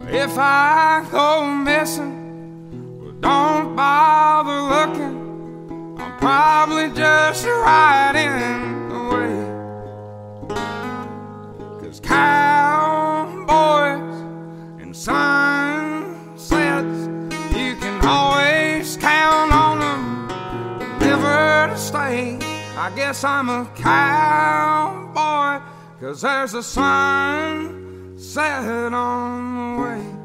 If I go missing, well, don't bother looking. I'm probably just right in the way. 'Cause cowboys and sunsets, you can always count on them never to stay. I guess I'm a cowboy, 'cause there's a sunset on the way.